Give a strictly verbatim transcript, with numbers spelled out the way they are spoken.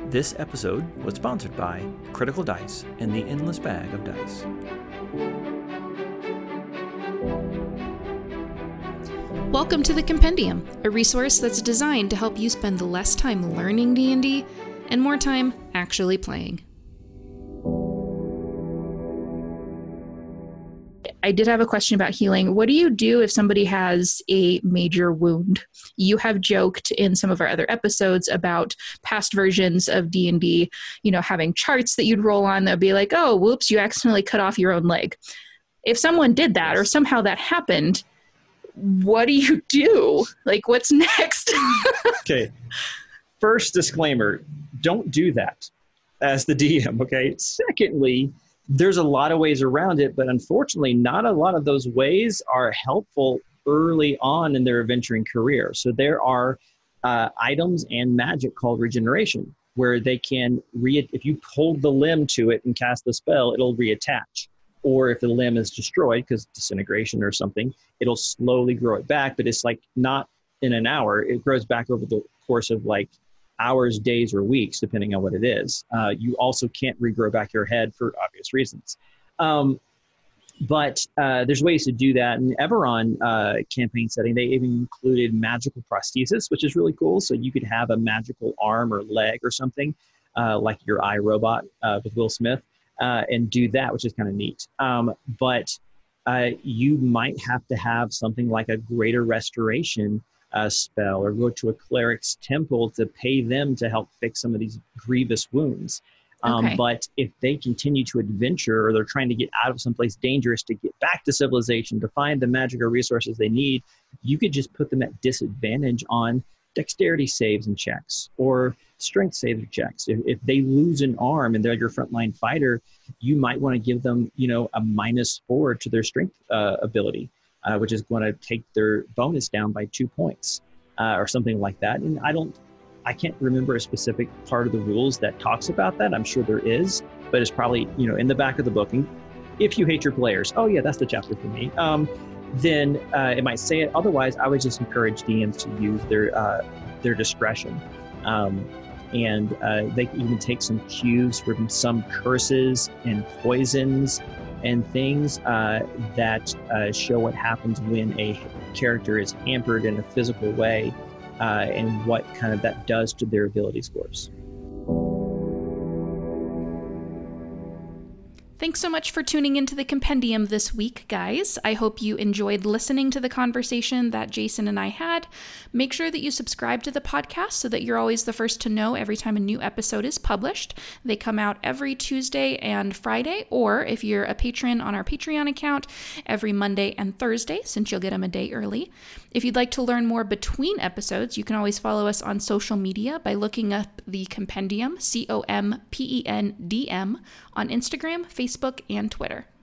This episode was sponsored by Critical Dice and the Endless Bag of Dice. Welcome to the Compendium, a resource that's designed to help you spend less time learning D and D and more time actually playing. I did have a question about healing. What do you do if somebody has a major wound? You have joked in some of our other episodes about past versions of D and D, you know, having charts that you'd roll on that would be like, oh, whoops, you accidentally cut off your own leg. If someone did that or somehow that happened, what do you do? Like, what's next? Okay. First disclaimer, don't do that as the D M, okay? Secondly, there's a lot of ways around it, but unfortunately, not a lot of those ways are helpful early on in their adventuring career. So there are uh, items and magic called regeneration, where they can, re- if you hold the limb to it and cast the spell, it'll reattach. Or if the limb is destroyed because disintegration or something, it'll slowly grow it back, but it's like not in an hour. It grows back over the course of like hours, days, or weeks, depending on what it is. Uh, you also can't regrow back your head for obvious reasons. Um, but uh, there's ways to do that. In Eberron uh, campaign setting, they even included magical prosthesis, which is really cool. So you could have a magical arm or leg or something, uh, like your iRobot uh, with Will Smith, uh, and do that, which is kind of neat. Um, but uh, you might have to have something like a greater restoration Uh, spell, or go to a cleric's temple to pay them to help fix some of these grievous wounds. Um, Okay. But if they continue to adventure, or they're trying to get out of someplace dangerous to get back to civilization, to find the magic or resources they need, you could just put them at disadvantage on dexterity saves and checks, or strength saves and checks. If, if they lose an arm and they're your frontline fighter, you might want to give them, you know, a minus four to their strength uh, ability. Uh, which is going to take their bonus down by two points uh, or something like that. And I don't, I can't remember a specific part of the rules that talks about that. I'm sure there is, but it's probably, you know, in the back of the book. And if you hate your players, oh yeah, that's the chapter for me. Um, then uh, it might say it. Otherwise, I would just encourage D Ms to use their uh, their discretion. Um, and uh, they can even take some cues from some curses and poisons and things uh, that uh, show what happens when a character is hampered in a physical way uh, and what kind of that does to their ability scores. Thanks so much for tuning into the Compendium this week, guys. I hope you enjoyed listening to the conversation that Jason and I had. Make sure that you subscribe to the podcast so that you're always the first to know every time a new episode is published. They come out every Tuesday and Friday, or if you're a patron on our Patreon account, every Monday and Thursday, since you'll get them a day early. If you'd like to learn more between episodes, you can always follow us on social media by looking up the Compendium, C O M P E N D M, on Instagram, Facebook, and Twitter.